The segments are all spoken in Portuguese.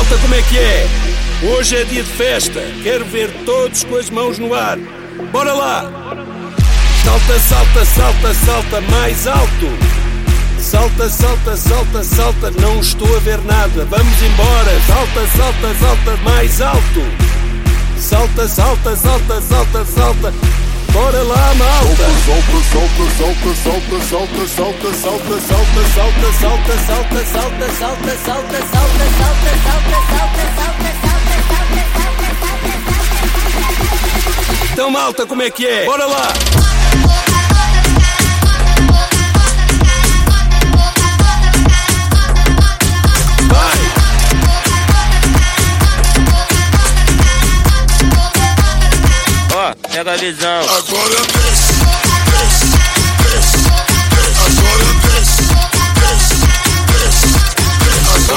malta, como é que é? Hoje é dia de festa, quero ver todos com as mãos no ar. Bora lá! Salta, salta, salta, salta mais alto. Salta, salta, salta, salta, não estou a ver nada. Vamos embora, salta, salta, salta mais alto. Salta, salta, salta, salta, salta. Bora lá, malta! Salta, salta, salta, salta, salta, salta, salta, salta, salta, salta, salta, salta, salta, salta, salta, salta, salta, salta, salta. Então, malta, como é que é? Bora lá! Pega a visão. Agora desce, desce, desce, desce. Agora desce, desce, desce, desce.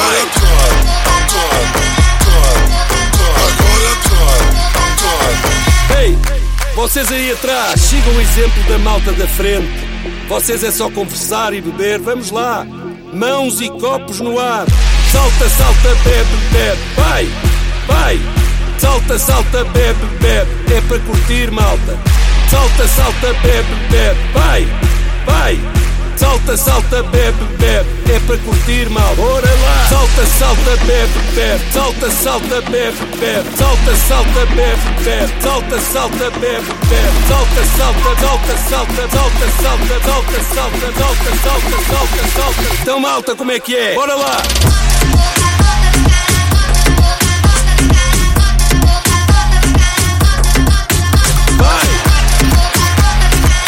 Agora Ei, vocês aí atrás, sigam o exemplo da malta da frente. Vocês é só conversar e beber, vamos lá. Mãos e copos no ar. Salta, salta, bebe, bebe. Vai, vai. Salta, salta, bebe, bebe, é para curtir, malta. Salta, salta, bebe, bebe, vai, vai. Salta, salta, bebe, bebe, é para curtir, malta. Bora lá! Salta, salta, bebe, bebe. Salta, salta, bebe, bebe. Salta, salta, bebe, bebe. Salta, salta, bebe, bebe. Salta, salta, salta, salta, salta, salta, salta, salta, salta, salta, salta, salta. Então, malta, como é que é? Bora lá!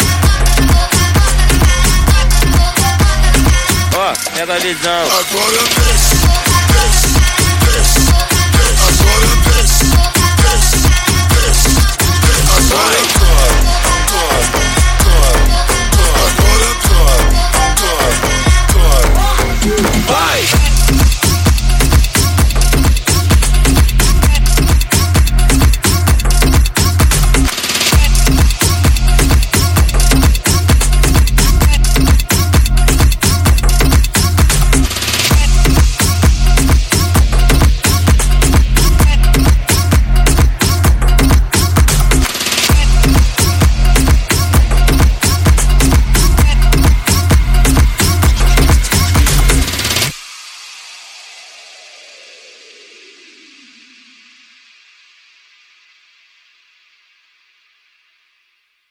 Pega a visão. Agora